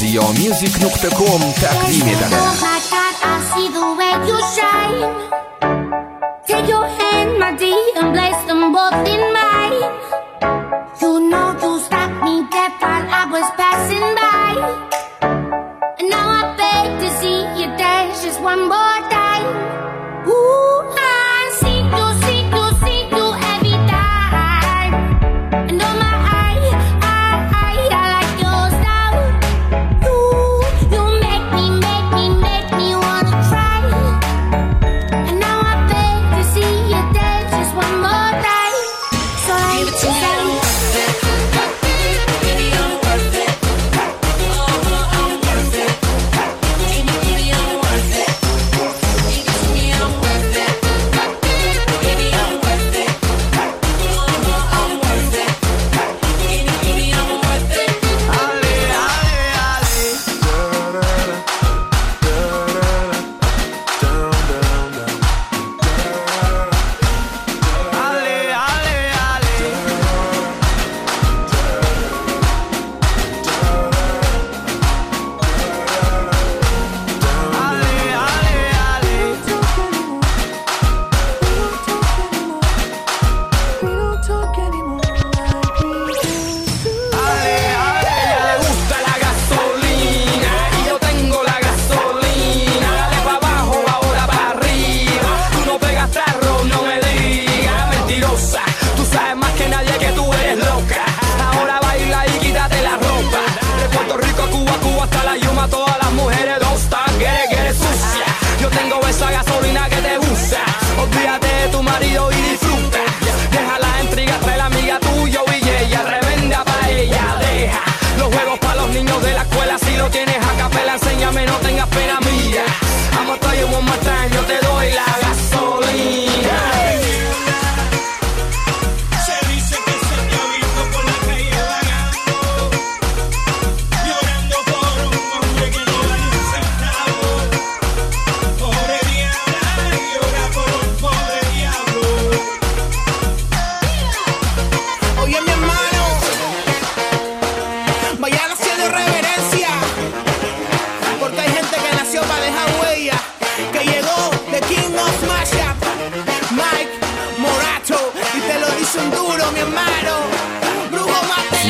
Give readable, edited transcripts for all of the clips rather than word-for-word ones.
siomusic.com تقدیم داره. Take your hand, my dear, and place them both in mine. You know you stopped me dead while I was passing by. And now I beg to see you dance just one more time. Ooh, I see you every time. And oh my, I like your style. You make me wanna try. And now I beg to see you dance just one more time. So give it to me.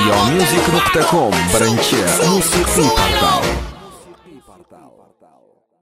siomusic.com, бранче, музыкальный портал.